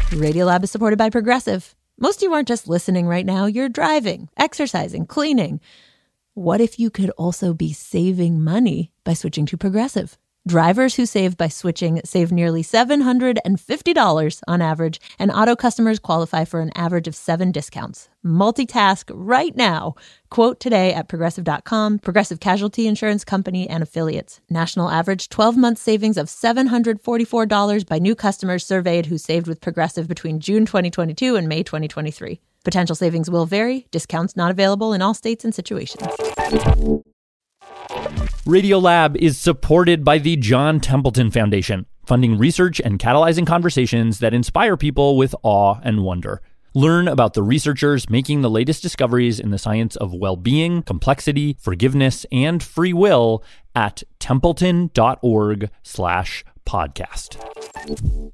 Radiolab is supported by Progressive. Most of you aren't just listening right now. You're driving, exercising, cleaning. What if you could also be saving money by switching to Progressive? Drivers who save by switching save nearly $750 on average, and auto customers qualify for an average of 7 discounts. Multitask right now. Quote today at Progressive.com. Progressive Casualty Insurance Company and Affiliates. National average 12-month savings of $744 by new customers surveyed who saved with Progressive between June 2022 and May 2023. Potential savings will vary. Discounts not available in all states and situations. Radiolab is supported by the John Templeton Foundation, funding research and catalyzing conversations that inspire people with awe and wonder. Learn about the researchers making the latest discoveries in the science of well-being, complexity, forgiveness, and free will at templeton.org/podcast.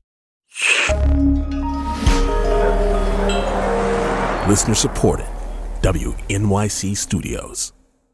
Listener supported. WNYC Studios.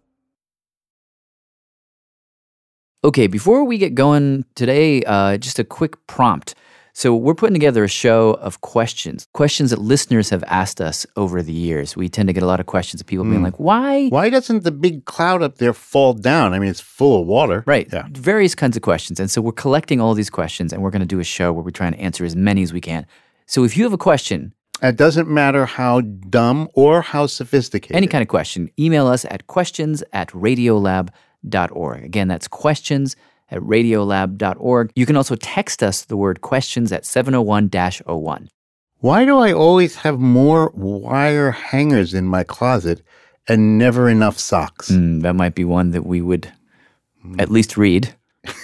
Okay, before we get going today, just a quick prompt. So we're putting together a show of questions that listeners have asked us over the years. We tend to get a lot of questions of people being like, why? Why doesn't the big cloud up there fall down? I mean, it's full of water. Right. Yeah. Various kinds of questions. And so we're collecting all these questions, and we're going to do a show where we're trying to answer as many as we can. So if you have a question... It doesn't matter how dumb or how sophisticated. Any kind of question. Email us at questions@radiolab.org. Again, that's questions@radiolab.org. You can also text us the word questions at 701-01. Why do I always have more wire hangers in my closet and never enough socks? That might be one that we would at least read.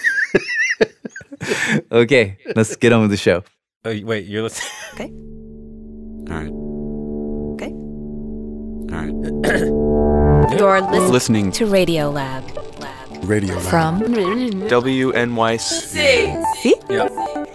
Okay, let's get on with the show. Oh, wait, you're listening? Okay. All right. Okay. All right. You're Listening to Radiolab. Radio Lab. From WNYC. See? Yeah.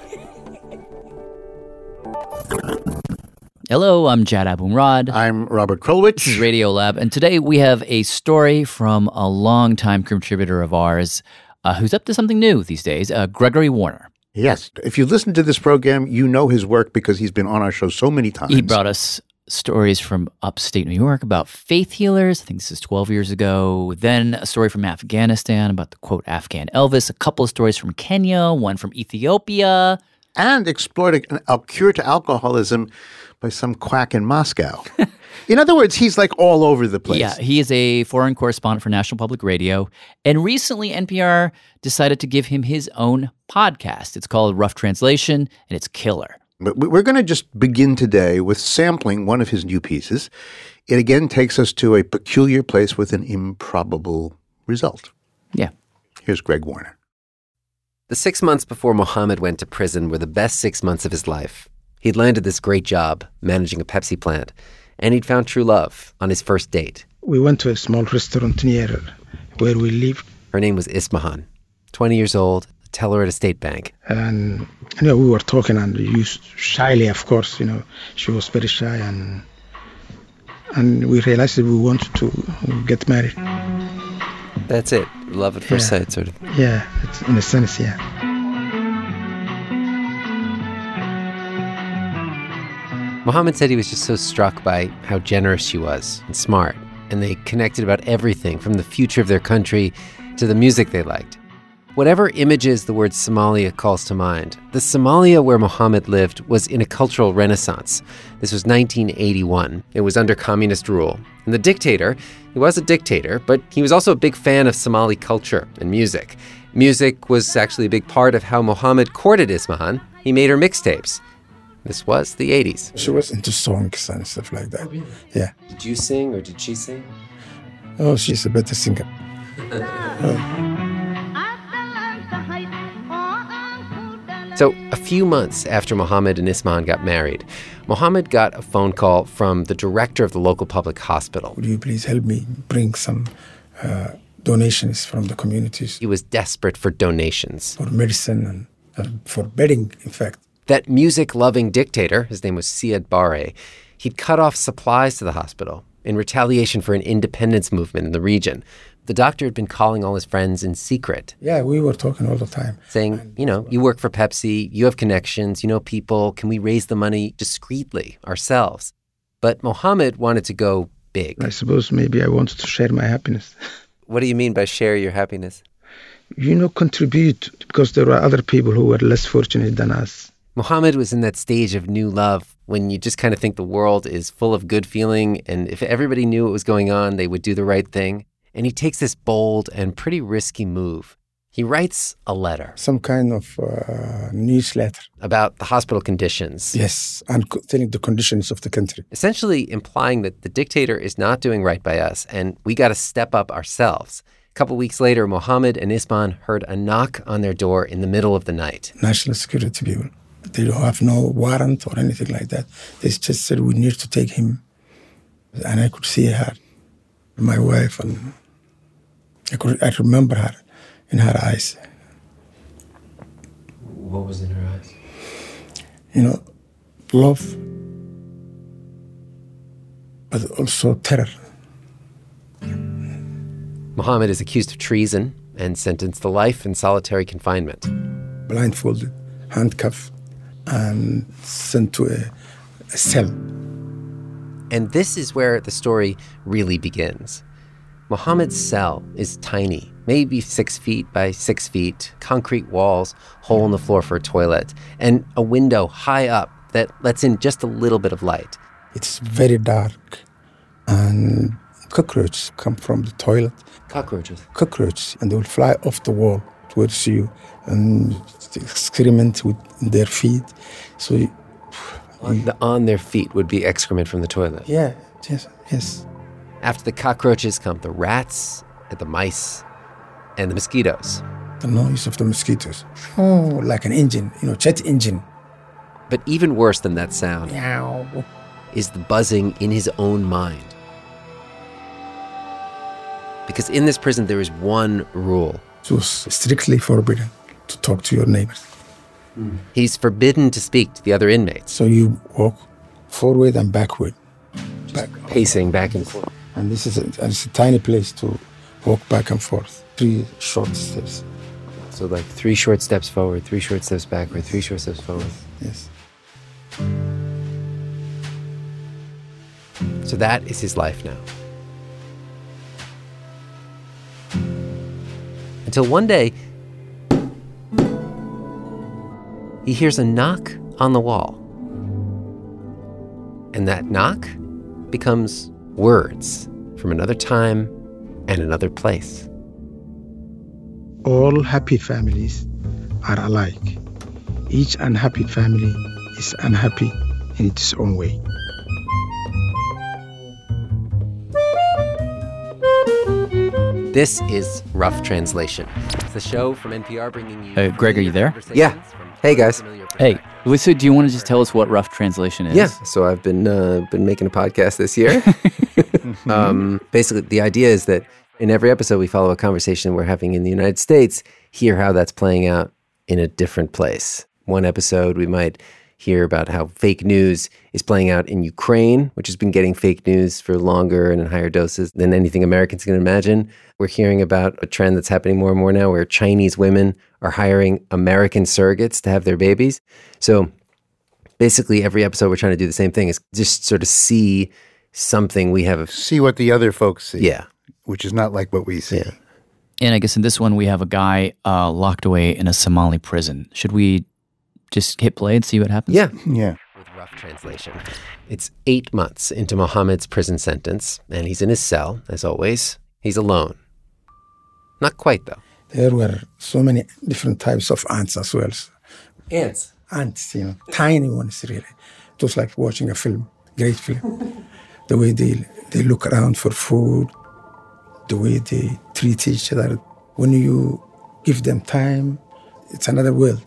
Hello, I'm Jad Abumrad. I'm Robert Krulwich. This is Radiolab, and today we have a story from a longtime contributor of ours who's up to something new these days, Gregory Warner. Yes. If you listen to this program, you know his work because he's been on our show so many times. He brought us stories from upstate New York about faith healers. I think this is 12 years ago. Then a story from Afghanistan about the, quote, Afghan Elvis. A couple of stories from Kenya, one from Ethiopia. And explored a cure to alcoholism by some quack in Moscow. In other words, he's like all over the place. Yeah, he is a foreign correspondent for National Public Radio. And recently, NPR decided to give him his own podcast. It's called Rough Translation, and it's killer. But we're going to just begin today with sampling one of his new pieces. It again takes us to a peculiar place with an improbable result. Yeah. Here's Greg Warner. The 6 months before Mohammed went to prison were the best 6 months of his life. He'd landed this great job managing a Pepsi plant, and he'd found true love on his first date. We went to a small restaurant near where we lived. Her name was Ismahan, 20 years old, a teller at a state bank. And we were talking, and shyly, of course, she was very shy, and we realized that we wanted to get married. That's it, love at first sight, sort of. Yeah, it's, in a sense, yeah. Mohammed said he was just so struck by how generous she was and smart, and they connected about everything from the future of their country to the music they liked. Whatever images the word Somalia calls to mind, the Somalia where Mohammed lived was in a cultural renaissance. This was 1981. It was under communist rule. And the dictator, he was a dictator, but he was also a big fan of Somali culture and music. Music was actually a big part of how Mohammed courted Ismahan. He made her mixtapes. This was the 80s. She was into songs and stuff like that. Yeah. Did you sing or did she sing? Oh, she's a better singer. So a few months after Mohammed and Ismahan got married, Mohammed got a phone call from the director of the local public hospital. Would you please help me bring some donations from the communities? He was desperate for donations. For medicine and for bedding, in fact. That music-loving dictator, his name was Siad Barre, he'd cut off supplies to the hospital in retaliation for an independence movement in the region. The doctor had been calling all his friends in secret, Yeah, we were talking all the time. saying, you work for Pepsi, you have connections, you know people, can we raise the money discreetly ourselves? But Mohammed wanted to go big. I suppose maybe I wanted to share my happiness. What do you mean by share your happiness? Contribute, because there were other people who were less fortunate than us. Mohammed was in that stage of new love when you just kind of think the world is full of good feeling, and if everybody knew what was going on, they would do the right thing. And he takes this bold and pretty risky move. He writes a letter. Some kind of newsletter. About the hospital conditions. Yes, and telling the conditions of the country. Essentially implying that the dictator is not doing right by us, and we got to step up ourselves. A couple weeks later, Mohammed and Isman heard a knock on their door in the middle of the night. National security people. They don't have no warrant or anything like that. They just said, we need to take him. And I could see her, my wife, and I remember her in her eyes. What was in her eyes? Love, but also terror. Mohammed is accused of treason and sentenced to life in solitary confinement. Blindfolded, handcuffed, and sent to a cell. And this is where the story really begins. Mohammed's cell is tiny, maybe 6 feet by 6 feet, concrete walls, hole in the floor for a toilet, and a window high up that lets in just a little bit of light. It's very dark, and cockroaches come from the toilet. Cockroaches, and they will fly off the wall towards you and excrement with their feet. So on their feet would be excrement from the toilet. Yeah, yes. After the cockroaches come the rats, and the mice, and the mosquitoes. The noise of the mosquitoes. Oh, like an engine, jet engine. But even worse than that sound Meow. is the buzzing in his own mind. Because in this prison, there is one rule. It was strictly forbidden to talk to your neighbors. He's forbidden to speak to the other inmates. So you walk forward and backward. Pacing back and forth. And this is a tiny place to walk back and forth. 3 short steps. So like 3 short steps forward, 3 short steps backward, 3 short steps forward. Yes. So that is his life now. Until one day, he hears a knock on the wall. And that knock becomes words from another time and another place. All happy families are alike. Each unhappy family is unhappy in its own way. This is Rough Translation. It's the show from NPR bringing you... Greg, are you there? Yeah. Hey, guys. Hey, so do you want to just tell us what Rough Translation is? Yeah, so I've been making a podcast this year. Basically, the idea is that in every episode, we follow a conversation we're having in the United States, hear how that's playing out in a different place. One episode, we might hear about how fake news is playing out in Ukraine, which has been getting fake news for longer and in higher doses than anything Americans can imagine. We're hearing about a trend that's happening more and more now where Chinese women are hiring American surrogates to have their babies. So basically every episode we're trying to do the same thing, is just sort of see something we have. See what the other folks see. Yeah. Which is not like what we see. Yeah. And I guess in this one, we have a guy locked away in a Somali prison. Should we just hit play and see what happens? Yeah. With Rough Translation. It's 8 months into Mohammed's prison sentence, and he's in his cell, as always. He's alone. Not quite, though. There were so many different types of ants as well. Ants? Ants, tiny ones, really. It was like watching a film, great film. The way they look around for food, the way they treat each other. When you give them time, it's another world.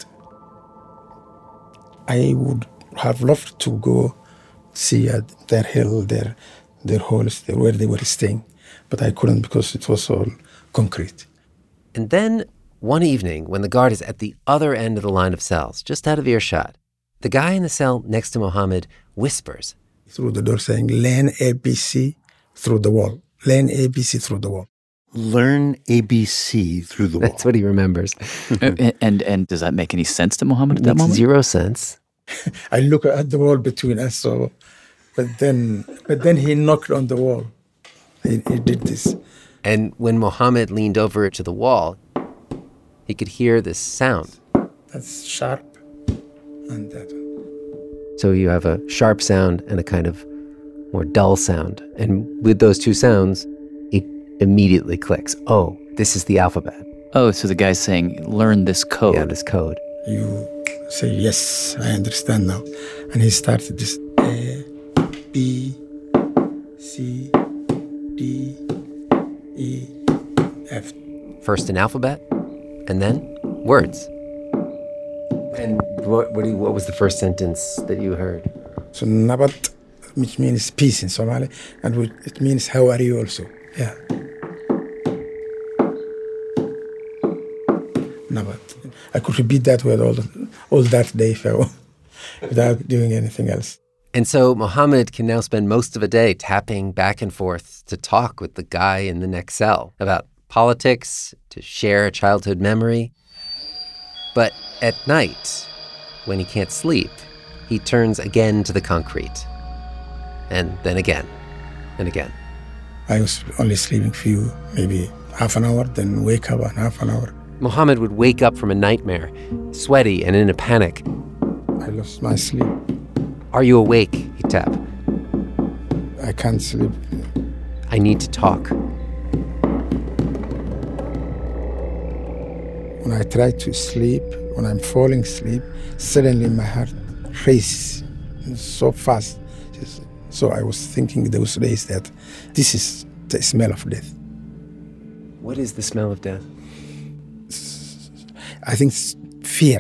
I would have loved to go see their hill, their holes, where they were staying, but I couldn't because it was all concrete. And then one evening, when the guard is at the other end of the line of cells, just out of earshot, the guy in the cell next to Mohammed whispers through the door saying, "Lane ABC through the wall. Lane ABC through the wall." learn ABC through the wall. That's what he remembers. And does that make any sense to Muhammad at that Makes moment? zero sense. I look at the wall between us, so, but then he knocked on the wall. He did this. And when Muhammad leaned over to the wall, he could hear this sound. That's sharp, and that. So you have a sharp sound and a kind of more dull sound. And with those two sounds, it immediately clicks. Oh, this is the alphabet. Oh, so the guy's saying, learn this code. Yeah, this code. You say, yes, I understand now. And he started this A, B, C, D, E, F. First an alphabet, and then words. And what was the first sentence that you heard? So Nabat, which means peace in Somali, and it means how are you also. Yeah. Nabat. I could repeat that word all that day without doing anything else. And so Muhammad can now spend most of a day tapping back and forth to talk with the guy in the next cell about politics, to share a childhood memory. But at night, when he can't sleep, he turns again to the concrete. And then again, and again. I was only sleeping maybe half an hour, then wake up and half an hour. Muhammad would wake up from a nightmare, sweaty and in a panic. I lost my sleep. Are you awake? He'd tap. I can't sleep. I need to talk. When I try to sleep, when I'm falling asleep, suddenly my heart races so fast. So I was thinking those days that this is the smell of death. What is the smell of death? I think it's fear.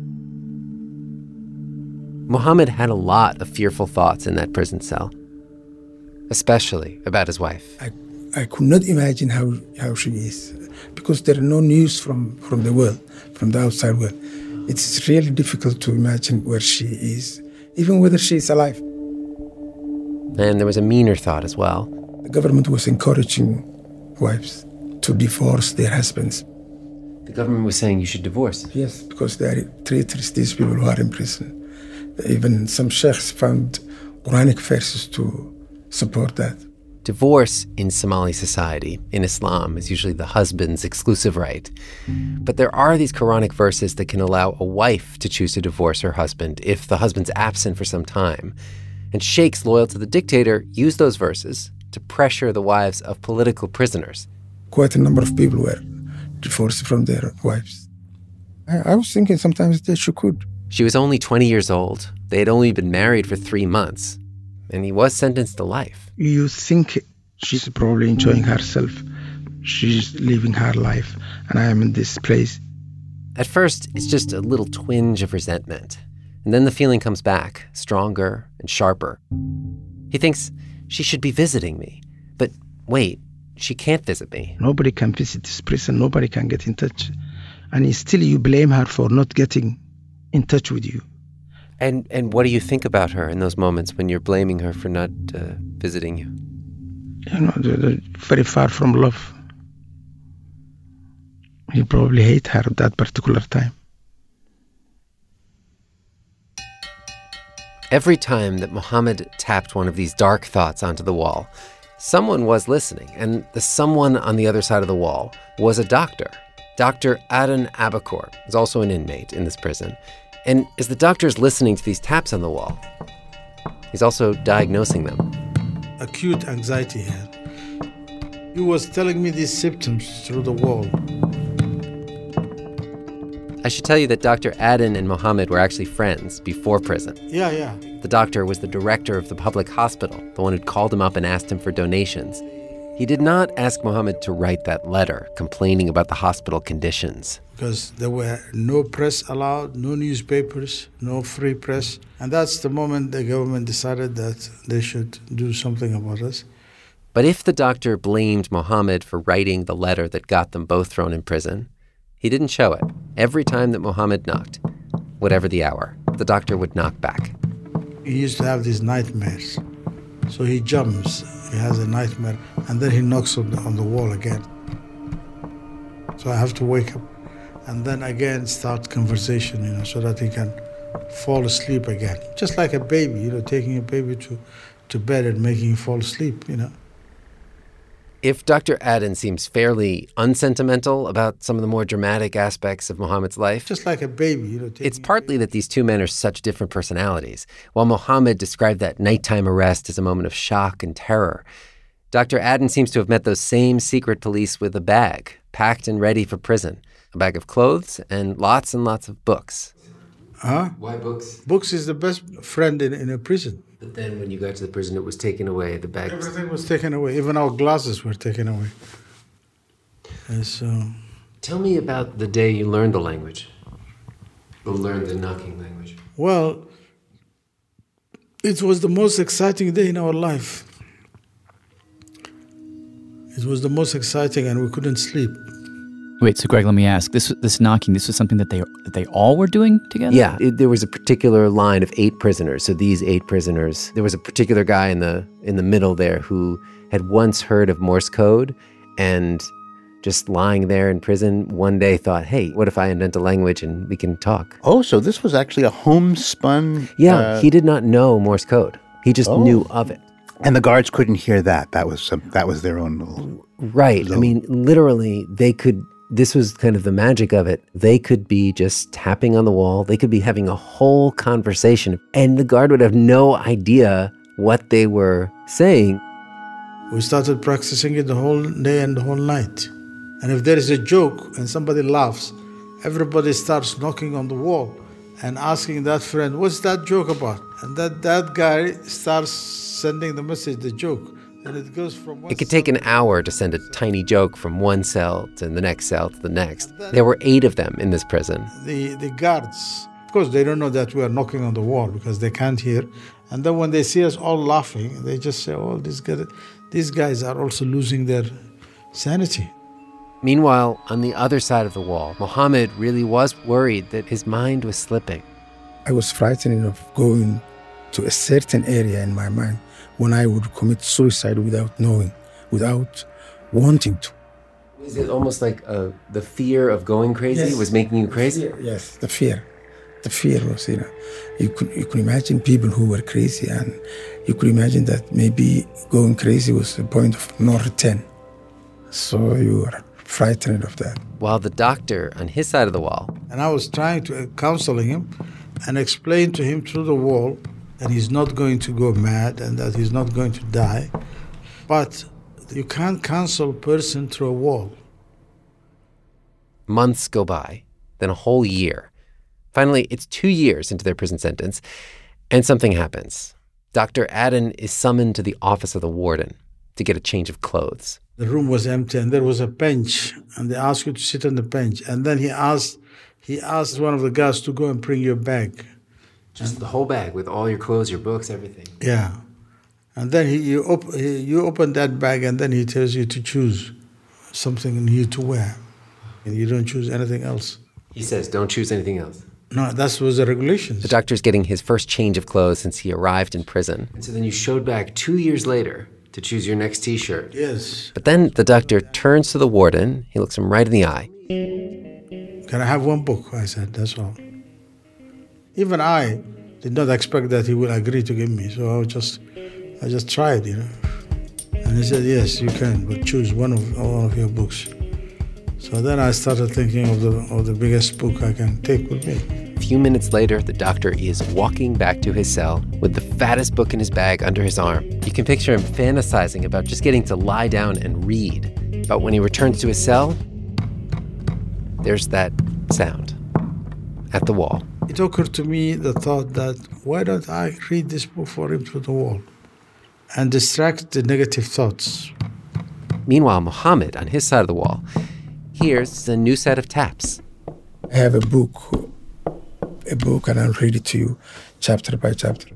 Muhammad had a lot of fearful thoughts in that prison cell, especially about his wife. I could not imagine how she is, because there are no news from the world, from the outside world. It's really difficult to imagine where she is, even whether she is alive. And there was a meaner thought as well. The government was encouraging wives to divorce their husbands. The government was saying you should divorce? Yes, because they are traitors, these people who are in prison. Even some sheikhs found Quranic verses to support that. Divorce in Somali society, in Islam, is usually the husband's exclusive right. But there are these Quranic verses that can allow a wife to choose to divorce her husband if the husband's absent for some time. And sheikhs loyal to the dictator use those verses to pressure the wives of political prisoners. Quite a number of people were divorced from their wives. I was thinking sometimes that she could. She was only 20 years old. They had only been married for 3 months. And he was sentenced to life. You think she's probably enjoying herself. She's living her life, and I am in this place. At first, it's just a little twinge of resentment. And then the feeling comes back, stronger and sharper. He thinks, she should be visiting me. But wait, she can't visit me. Nobody can visit this prison. Nobody can get in touch. And still you blame her for not getting in touch with you. And what do you think about her in those moments when you're blaming her for not visiting you? You know, they're very far from love. You probably hate her at that particular time. Every time that Muhammad tapped one of these dark thoughts onto the wall, someone was listening, and the someone on the other side of the wall was a doctor. Dr. Aden Abakor is also an inmate in this prison. And as the doctor's listening to these taps on the wall, he's also diagnosing them. Acute anxiety here. He was telling me these symptoms through the wall. I should tell you that Dr. Aden and Muhammad were actually friends before prison. Yeah. The doctor was the director of the public hospital, the one who'd called him up and asked him for donations. He did not ask Muhammad to write that letter complaining about the hospital conditions. Because there were no press allowed, no newspapers, no free press. And that's the moment the government decided that they should do something about us. But if the doctor blamed Muhammad for writing the letter that got them both thrown in prison, he didn't show it. Every time that Muhammad knocked, whatever the hour, the doctor would knock back. He used to have these nightmares. So he jumps, he has a nightmare, and then he knocks on the wall again. So I have to wake up and then again start conversation, so that he can fall asleep again. Just like a baby, taking a baby to bed and making him fall asleep, If Dr. Aden seems fairly unsentimental about some of the more dramatic aspects of Muhammad's life, just like a baby, it's partly that these two men are such different personalities. While Muhammad described that nighttime arrest as a moment of shock and terror, Dr. Aden seems to have met those same secret police with a bag, packed and ready for prison, a bag of clothes and lots of books. Huh? Why books? Books is the best friend in a prison. But then when you got to the prison, it was taken away, the bag. Everything was taken away. Even our glasses were taken away. And so... Tell me about the day you learned the language. Or learned the knocking language. Well, it was the most exciting day in our life. It was the most exciting, and we couldn't sleep. Wait, so Greg, let me ask. This knocking, this was something that they all were doing together? Yeah, there was a particular line of 8 prisoners. So these 8 prisoners, there was a particular guy in the middle there who had once heard of Morse code and just lying there in prison one day thought, hey, what if I invent a language and we can talk? Oh, so this was actually a homespun... Yeah, he did not know Morse code. He just knew of it. And the guards couldn't hear that. That was their own little... Right. zone. I mean, literally, they could... This was kind of the magic of it. They could be just tapping on the wall. They could be having a whole conversation, and the guard would have no idea what they were saying. We started practicing it the whole day and the whole night. And if there is a joke and somebody laughs, everybody starts knocking on the wall and asking that friend, what's that joke about? And that guy starts sending the message, the joke. And it goes from one It could take an hour to send a tiny joke from one cell to the next cell to the next. There were 8 of them in this prison. The guards, of course, they don't know that we are knocking on the wall because they can't hear. And then when they see us all laughing, they just say, oh, these guys are also losing their sanity. Meanwhile, on the other side of the wall, Muhammad really was worried that his mind was slipping. I was frightened of going to a certain area in my mind when I would commit suicide without knowing, without wanting to. Is it almost like the fear of going crazy was making you crazy? Yes, the fear. The fear was, you could imagine people who were crazy, and you could imagine that maybe going crazy was the point of no return. So you were frightened of that. While the doctor on his side of the wall... And I was trying to counsel him and explain to him through the wall that he's not going to go mad and that he's not going to die. But you can't counsel a person through a wall. Months go by, then a whole year. Finally, it's 2 years into their prison sentence, and something happens. Dr. Aden is summoned to the office of the warden to get a change of clothes. The room was empty, and there was a bench, and they asked you to sit on the bench. And then he asked one of the guards to go and bring your bag. Just the whole bag with all your clothes, your books, everything. Yeah. And then you open that bag, and then he tells you to choose something new to wear. And you don't choose anything else. He says, don't choose anything else. No, that was the regulations. The doctor's getting his first change of clothes since he arrived in prison. And so then you showed back 2 years later to choose your next T-shirt. Yes. But then the doctor turns to the warden. He looks him right in the eye. Can I have one book? I said, that's all. Even I did not expect that he would agree to give me. So I just tried, And he said, yes, you can, but choose one of your books. So then I started thinking of the biggest book I can take with me. A few minutes later, the doctor is walking back to his cell with the fattest book in his bag under his arm. You can picture him fantasizing about just getting to lie down and read. But when he returns to his cell, there's that sound at the wall. It occurred to me the thought that why don't I read this book for him through the wall and distract the negative thoughts? Meanwhile, Muhammad, on his side of the wall, here's a new set of taps. I have a book, and I'll read it to you chapter by chapter.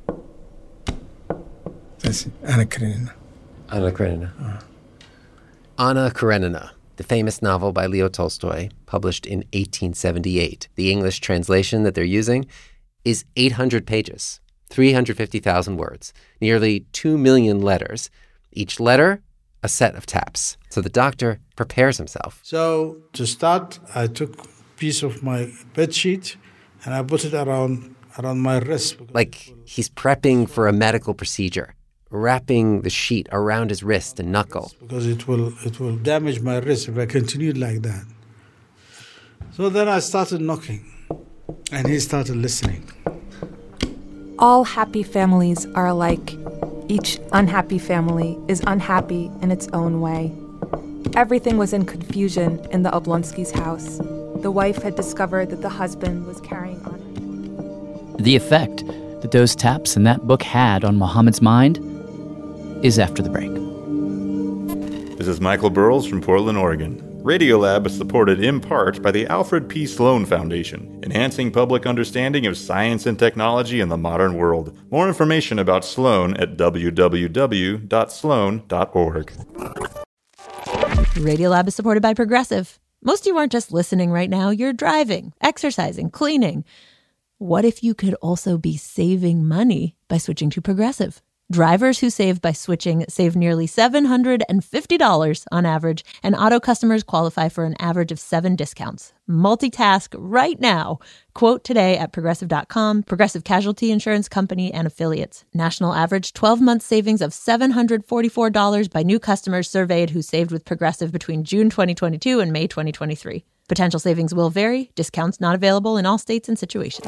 That's it. Anna Karenina. Anna Karenina. Anna Karenina, the famous novel by Leo Tolstoy, published in 1878. The English translation that they're using is 800 pages, 350,000 words, nearly 2 million letters. Each letter, a set of taps. So the doctor prepares himself. So to start, I took a piece of my bed sheet and I put it around my wrist. Like he's prepping for a medical procedure, wrapping the sheet around his wrist and knuckle. Because it will damage my wrist if I continue like that. So then I started knocking, and he started listening. All happy families are alike. Each unhappy family is unhappy in its own way. Everything was in confusion in the Oblonsky's house. The wife had discovered that the husband was carrying on. The effect that those taps in that book had on Mohammed's mind is after the break. This is Michael Burrows from Portland, Oregon. Radiolab is supported in part by the Alfred P. Sloan Foundation, enhancing public understanding of science and technology in the modern world. More information about Sloan at www.sloan.org. Radiolab is supported by Progressive. Most of you aren't just listening right now, you're driving, exercising, cleaning. What if you could also be saving money by switching to Progressive? Drivers who save by switching save nearly $750 on average, and auto customers qualify for an average of 7 discounts. Multitask right now. Quote today at Progressive.com. Progressive Casualty Insurance Company and Affiliates. National average 12-month savings of $744 by new customers surveyed who saved with Progressive between June 2022 and May 2023. Potential savings will vary. Discounts not available in all states and situations.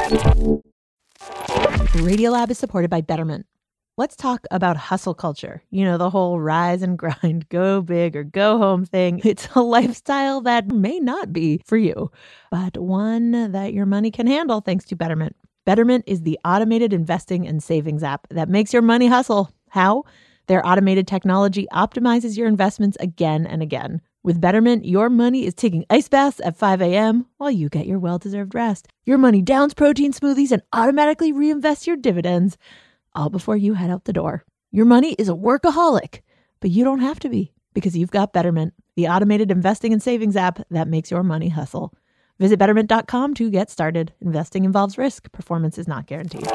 Radiolab is supported by Betterment. Let's talk about hustle culture. You know, the whole rise and grind, go big or go home thing. It's a lifestyle that may not be for you, but one that your money can handle thanks to Betterment. Betterment is the automated investing and savings app that makes your money hustle. How? Their automated technology optimizes your investments again and again. With Betterment, your money is taking ice baths at 5 a.m. while you get your well-deserved rest. Your money downs protein smoothies and automatically reinvests your dividends, all before you head out the door. Your money is a workaholic, but you don't have to be because you've got Betterment, the automated investing and savings app that makes your money hustle. Visit Betterment.com to get started. Investing involves risk. Performance is not guaranteed.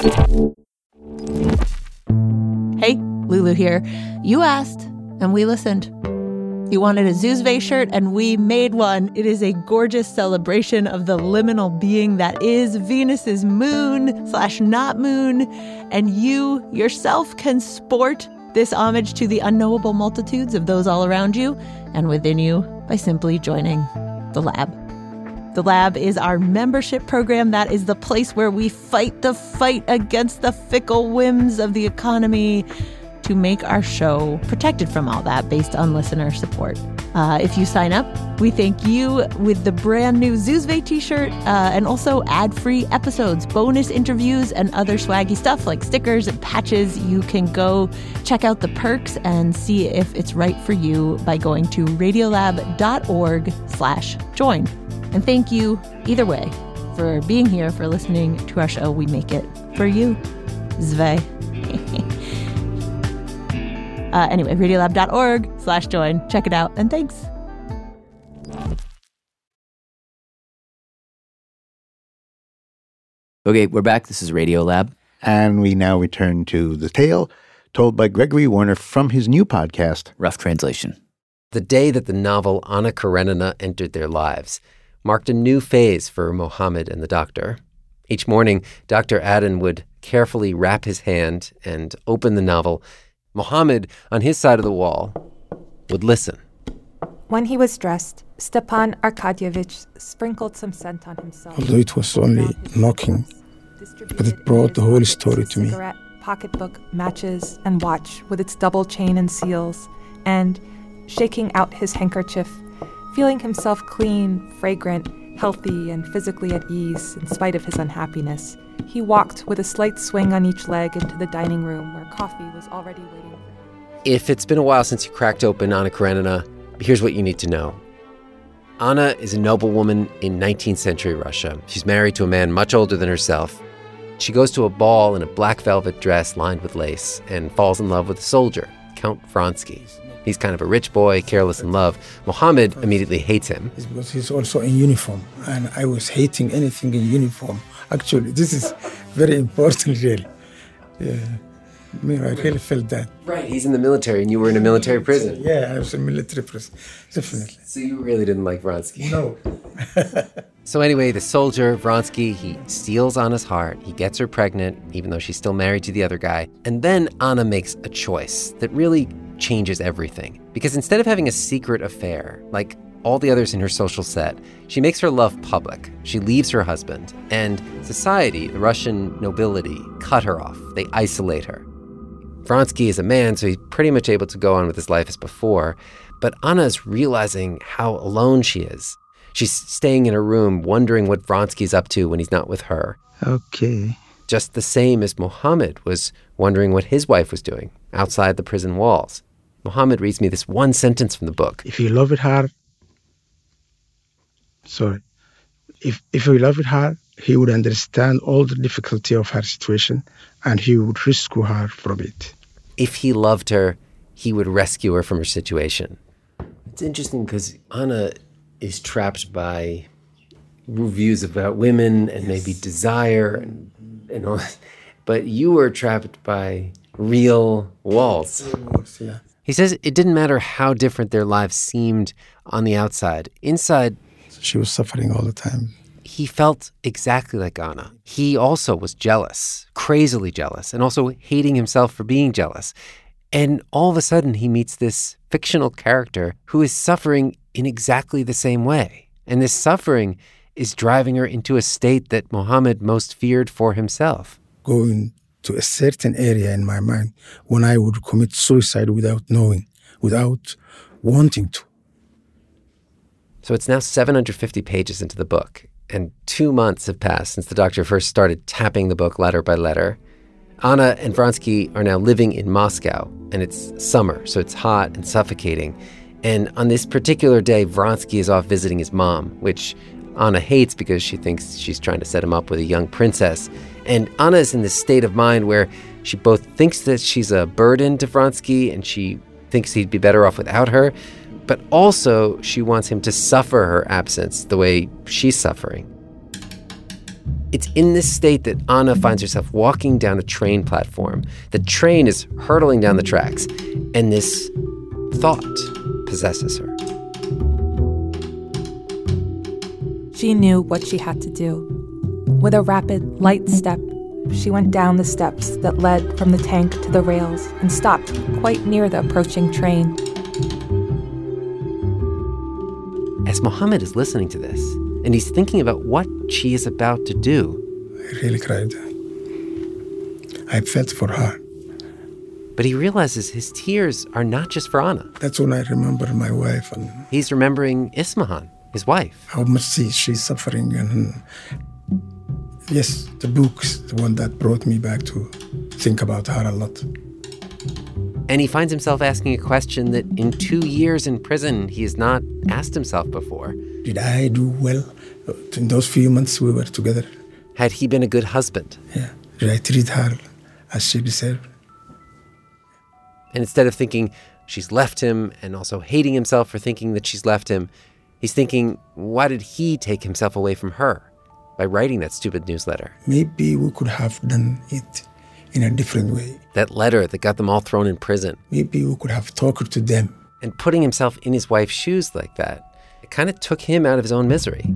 Hey, Lulu here. You asked, and we listened. You wanted a Zuzve shirt, and we made one. It is a gorgeous celebration of the liminal being that is Venus's moon/not moon, and you yourself can sport this homage to the unknowable multitudes of those all around you and within you by simply joining the Lab. The Lab is our membership program. That is the place where we fight the fight against the fickle whims of the economy to make our show protected from all that based on listener support. If you sign up, we thank you with the brand new Zuzve t-shirt and also ad-free episodes, bonus interviews, and other swaggy stuff like stickers and patches. You can go check out the perks and see if it's right for you by going to radiolab.org/join. And thank you either way for being here, for listening to our show. We make it for you. Zve. Anyway, radiolab.org/join. Check it out, and thanks. Okay, we're back. This is Radiolab. And we now return to the tale told by Gregory Warner from his new podcast, Rough Translation. The day that the novel Anna Karenina entered their lives marked a new phase for Mohammed and the doctor. Each morning, Dr. Aden would carefully wrap his hand and open the novel. Mohammed, on his side of the wall, would listen. When he was dressed, Stepan Arkadyevich sprinkled some scent on himself. Although it was only knocking, but it brought the whole story to me. Cigarette, pocketbook, matches, and watch with its double chain and seals, and, shaking out his handkerchief, feeling himself clean, fragrant, healthy, and physically at ease in spite of his unhappiness, he walked with a slight swing on each leg into the dining room where coffee was already waiting for him. If it's been a while since you cracked open Anna Karenina, here's what you need to know. Anna is a noblewoman in 19th century Russia. She's married to a man much older than herself. She goes to a ball in a black velvet dress lined with lace and falls in love with a soldier, Count Vronsky. He's kind of a rich boy, careless in love. Mohammed immediately hates him. It's because he's also in uniform, and I was hating anything in uniform. Actually, this is very important, really. Yeah. I mean, I really felt that. Right, he's in the military and you were in a military prison. Yeah, I was in military prison, definitely. So you really didn't like Vronsky. No. So anyway, the soldier, Vronsky, he steals Anna's heart. He gets her pregnant, even though she's still married to the other guy. And then Anna makes a choice that really changes everything. Because instead of having a secret affair, like all the others in her social set, she makes her love public. She leaves her husband. And society, the Russian nobility, cut her off. They isolate her. Vronsky is a man, so he's pretty much able to go on with his life as before. But Anna is realizing how alone she is. She's staying in her room, wondering what Vronsky's up to when he's not with her. Okay. Just the same as Mohammed was wondering what his wife was doing outside the prison walls. Mohammed reads me this one sentence from the book. If you love it hard, if you love it hard, he would understand all the difficulty of her situation and he would rescue her from it. If he loved her, he would rescue her from her situation. It's interesting because Anna is trapped by views about women and maybe desire and all, but you were trapped by real walls. Yeah. He says it didn't matter how different their lives seemed on the outside. Inside, she was suffering all the time. He felt exactly like Anna. He also was jealous, crazily jealous, and also hating himself for being jealous. And all of a sudden, he meets this fictional character who is suffering in exactly the same way. And this suffering is driving her into a state that Mohammed most feared for himself. Going to a certain area in my mind when I would commit suicide without knowing, without wanting to. So it's now 750 pages into the book, and 2 months have passed since the doctor first started tapping the book letter by letter. Anna and Vronsky are now living in Moscow, and it's summer, so it's hot and suffocating. And on this particular day, Vronsky is off visiting his mom, which Anna hates because she thinks she's trying to set him up with a young princess. And Anna is in this state of mind where she both thinks that she's a burden to Vronsky and she thinks he'd be better off without her, but also she wants him to suffer her absence the way she's suffering. It's in this state that Anna finds herself walking down a train platform. The train is hurtling down the tracks, and this thought possesses her. She knew what she had to do. With a rapid, light step, she went down the steps that led from the tank to the rails and stopped quite near the approaching train. As Mohammed is listening to this, and he's thinking about what she is about to do, I really cried. I felt for her. But he realizes his tears are not just for Anna. That's when I remember my wife. And he's remembering Ismahan, his wife. How much she's suffering. And yes, the book's the one that brought me back to think about her a lot. And he finds himself asking a question that in 2 years in prison, he has not asked himself before. Did I do well in those few months we were together? Had he been a good husband? Yeah. Did I treat her as she deserved? And instead of thinking she's left him and also hating himself for thinking that she's left him, he's thinking, why did he take himself away from her by writing that stupid newsletter? Maybe we could have done it in a different way. That letter that got them all thrown in prison. Maybe we could have talked to them. And putting himself in his wife's shoes like that, it kind of took him out of his own misery.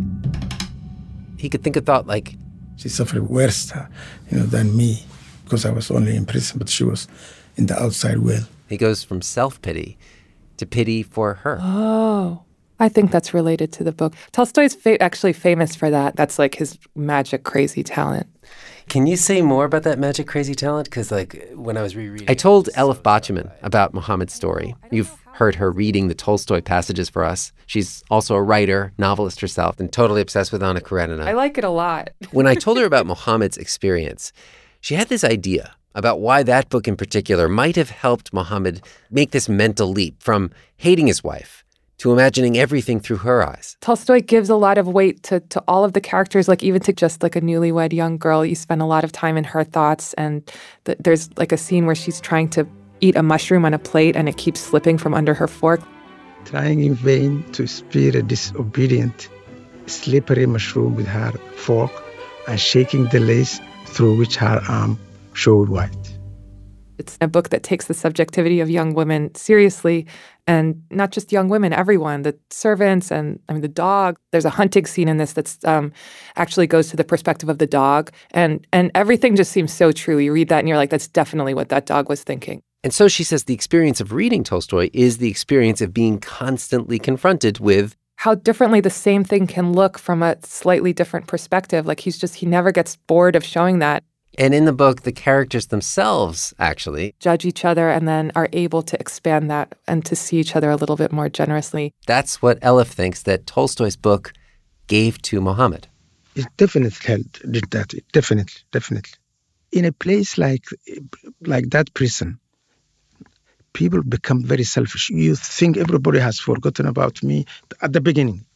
He could think a thought like, she suffered worse, than me, because I was only in prison, but she was in the outside world. He goes from self-pity to pity for her. Oh, I think that's related to the book. Tolstoy's actually famous for that. That's like his magic, crazy talent. Can you say more about that magic, crazy talent? Because when I was rereading... I told Elif Bachman about Mohammed's story. You've heard her reading the Tolstoy passages for us. She's also a writer, novelist herself, and totally obsessed with Anna Karenina. I like it a lot. When I told her about Mohammed's experience, she had this idea about why that book in particular might have helped Mohammed make this mental leap from hating his wife to imagining everything through her eyes. Tolstoy gives a lot of weight to all of the characters, even to just a newlywed young girl. You spend a lot of time in her thoughts, and there's a scene where she's trying to eat a mushroom on a plate and it keeps slipping from under her fork. Trying in vain to spear a disobedient, slippery mushroom with her fork and shaking the lace through which her arm showed white. It's a book that takes the subjectivity of young women seriously, and not just young women, everyone, the servants and the dog. There's a hunting scene in this that's actually goes to the perspective of the dog, and everything just seems so true. You read that and you're like, that's definitely what that dog was thinking. And so she says the experience of reading Tolstoy is the experience of being constantly confronted with how differently the same thing can look from a slightly different perspective. Like he never gets bored of showing that. And in the book, the characters themselves actually judge each other and then are able to expand that and to see each other a little bit more generously. That's what Elif thinks that Tolstoy's book gave to Muhammad. It definitely did that. Definitely. In a place like that prison, people become very selfish. You think everybody has forgotten about me at the beginning,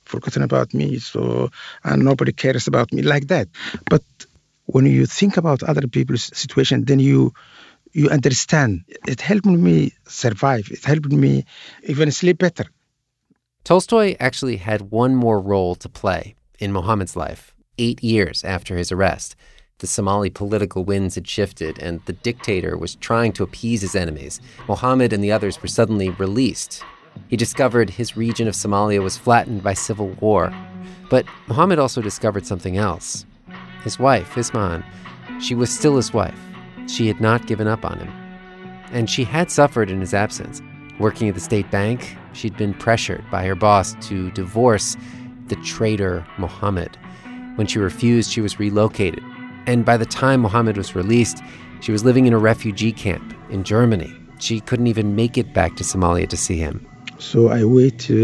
and nobody cares about me like that. But when you think about other people's situation, then you understand. It helped me survive. It helped me even sleep better. Tolstoy actually had one more role to play in Muhammad's life, 8 years after his arrest. The Somali political winds had shifted, and the dictator was trying to appease his enemies. Muhammad and the others were suddenly released. He discovered his region of Somalia was flattened by civil war. But Muhammad also discovered something else. His wife, Ismahan, she was still his wife. She had not given up on him. And she had suffered in his absence. Working at the state bank, she'd been pressured by her boss to divorce the traitor Muhammad. When she refused, she was relocated. And by the time Muhammad was released, she was living in a refugee camp in Germany. She couldn't even make it back to Somalia to see him. So I waited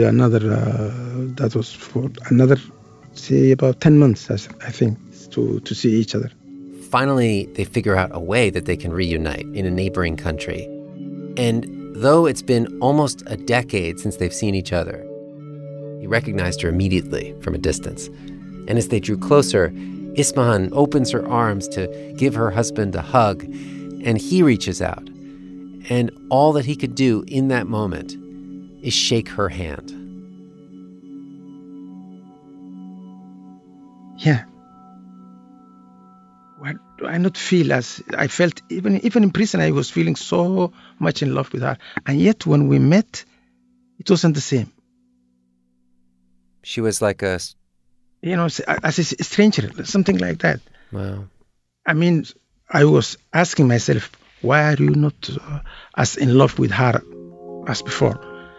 say about 10 months, I think, to see each other. Finally, they figure out a way that they can reunite in a neighboring country. And though it's been almost a decade since they've seen each other, he recognized her immediately from a distance. And as they drew closer, Ismahan opens her arms to give her husband a hug, and he reaches out. And all that he could do in that moment is shake her hand. Yeah. What do I not feel as I felt even in prison? I was feeling so much in love with her, and yet when we met, it wasn't the same. She was like as a stranger, something like that. Wow. I mean, I was asking myself, why are you not as in love with her as before?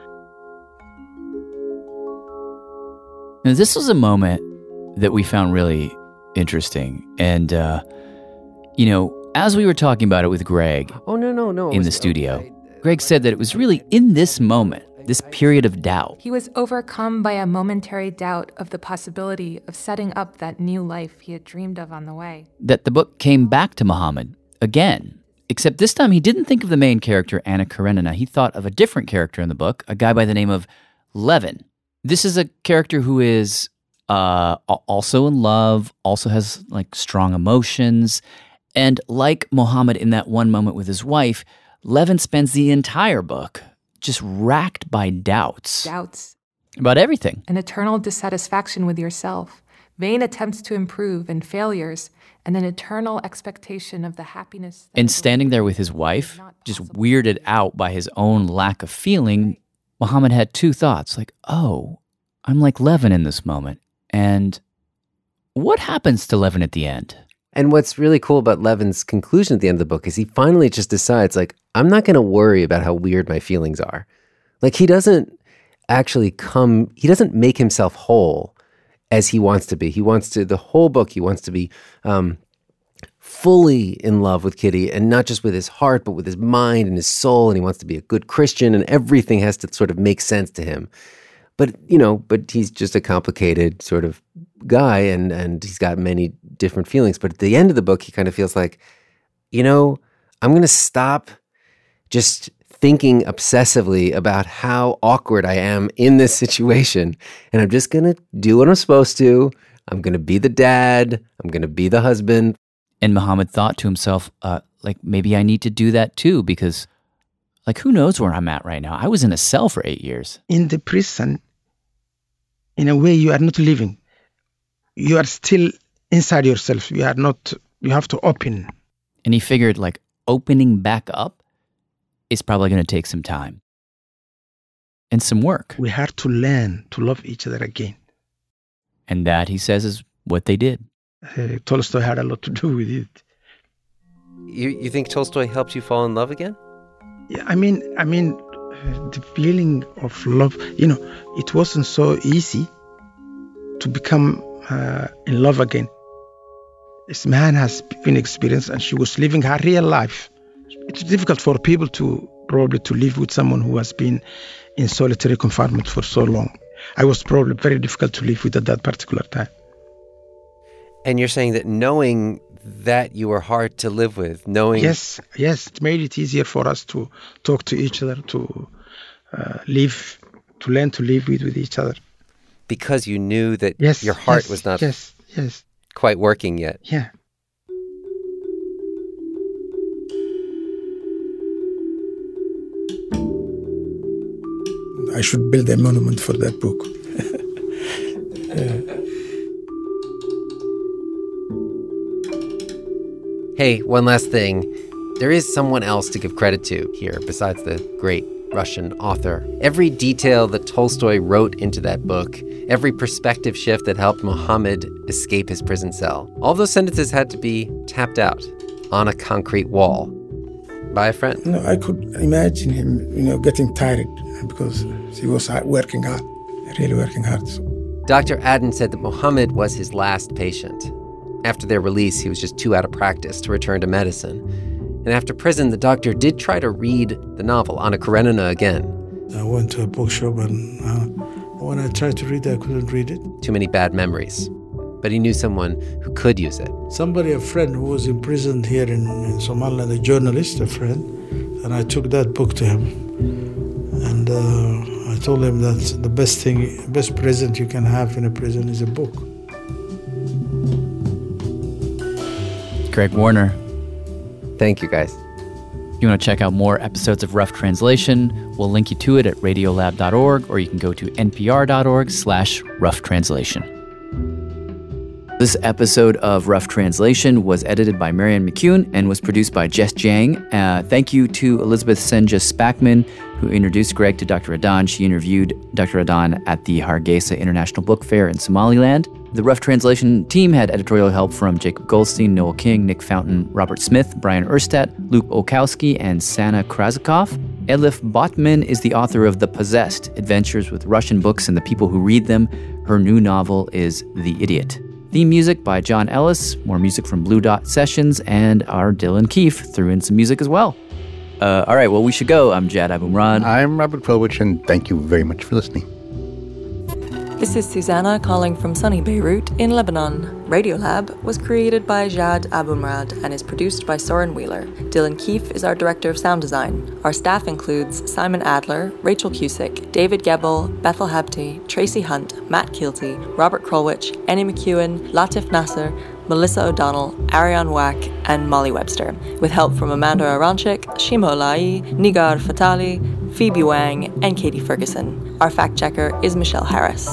Now, this was a moment that we found really interesting. And, as we were talking about it with Greg in the studio, Greg said that it was really in this moment, this period of doubt. He was overcome by a momentary doubt of the possibility of setting up that new life he had dreamed of on the way. That the book came back to Muhammad again, except this time he didn't think of the main character, Anna Karenina. He thought of a different character in the book, a guy by the name of Levin. This is a character who is also in love, also has strong emotions. And like Muhammad in that one moment with his wife, Levin spends the entire book just racked by doubts. Doubts. About everything. An eternal dissatisfaction with yourself, vain attempts to improve and failures, and an eternal expectation of the happiness. And standing there with his wife, just weirded out by his own lack of feeling, Muhammad had two thoughts, I'm like Levin in this moment. And what happens to Levin at the end? And what's really cool about Levin's conclusion at the end of the book is he finally just decides, I'm not going to worry about how weird my feelings are. He doesn't he doesn't make himself whole as he wants to be. The whole book, he wants to be fully in love with Kitty, and not just with his heart, but with his mind and his soul. And he wants to be a good Christian, and everything has to sort of make sense to him. But he's just a complicated sort of guy, and he's got many different feelings. But at the end of the book, he kind of feels like, I'm going to stop just thinking obsessively about how awkward I am in this situation. And I'm just going to do what I'm supposed to. I'm going to be the dad. I'm going to be the husband. And Muhammad thought to himself, maybe I need to do that too, because who knows where I'm at right now? I was in a cell for 8 years. In the prison, in a way, you are not living. You are still inside yourself. You have to open. And he figured, opening back up is probably going to take some time and some work. We have to learn to love each other again. And that, he says, is what they did. Tolstoy had a lot to do with it. You think Tolstoy helped you fall in love again? Yeah, I mean, the feeling of love, it wasn't so easy to become in love again. This man has been experienced, and she was living her real life. It's difficult for people to live with someone who has been in solitary confinement for so long. I was probably very difficult to live with at that particular time. And you're saying that knowing that you were hard to live with, knowing... Yes, it made it easier for us to talk to each other, to learn to live with each other. Because you knew that your heart was not quite working yet. Yeah. I should build a monument for that book. Hey, one last thing. There is someone else to give credit to here besides the great Russian author. Every detail that Tolstoy wrote into that book, every perspective shift that helped Mohammed escape his prison cell, all those sentences had to be tapped out on a concrete wall by a friend. I could imagine him, getting tired because he was working hard, really working hard. Dr. Aden said that Mohammed was his last patient. After their release, he was just too out of practice to return to medicine. And after prison, the doctor did try to read the novel, Anna Karenina, again. I went to a bookshop, and when I tried to read it, I couldn't read it. Too many bad memories. But he knew someone who could use it. A friend who was imprisoned here in Somaliland, a journalist, a friend, and I took that book to him. And I told him that the best present you can have in a prison is a book. Greg Warner. Thank you, guys. If you want to check out more episodes of Rough Translation, we'll link you to it at radiolab.org, or you can go to npr.org/Rough Translation. This episode of Rough Translation was edited by Marianne McCune and was produced by Jess Jang. Thank you to Elizabeth Senja Spackman, who introduced Greg to Dr. Adan. She interviewed Dr. Adan at the Hargeisa International Book Fair in Somaliland. The Rough Translation team had editorial help from Jacob Goldstein, Noel King, Nick Fountain, Robert Smith, Brian Erstadt, Luke Olkowski, and Sana Krazikov. Elif Botman is the author of The Possessed, Adventures with Russian Books and the People Who Read Them. Her new novel is The Idiot. Theme music by John Ellis, more music from Blue Dot Sessions, and our Dylan Keefe threw in some music as well. All right, well, we should go. I'm Jad Abumrad. I'm Robert Krulwich, and thank you very much for listening. This is Susanna calling from sunny Beirut in Lebanon. Radiolab was created by Jad Abumrad and is produced by Soren Wheeler. Dylan Keefe is our director of sound design. Our staff includes Simon Adler, Rachel Cusick, David Gebel, Bethel Habte, Tracy Hunt, Matt Kilty, Robert Krulwich, Annie McEwen, Latif Nasser, Melissa O'Donnell, Ariane Wack, and Molly Webster, with help from Amanda Aronchik, Shima Olai, Nigar Fatali, Phoebe Wang, and Katie Ferguson. Our fact checker is Michelle Harris.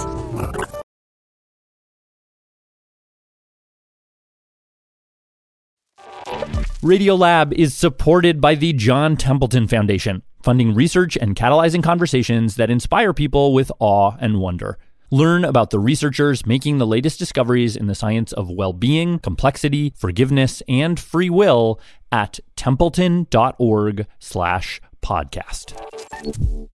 Radiolab is supported by the John Templeton Foundation, funding research and catalyzing conversations that inspire people with awe and wonder. Learn about the researchers making the latest discoveries in the science of well-being, complexity, forgiveness, and free will at templeton.org/podcast.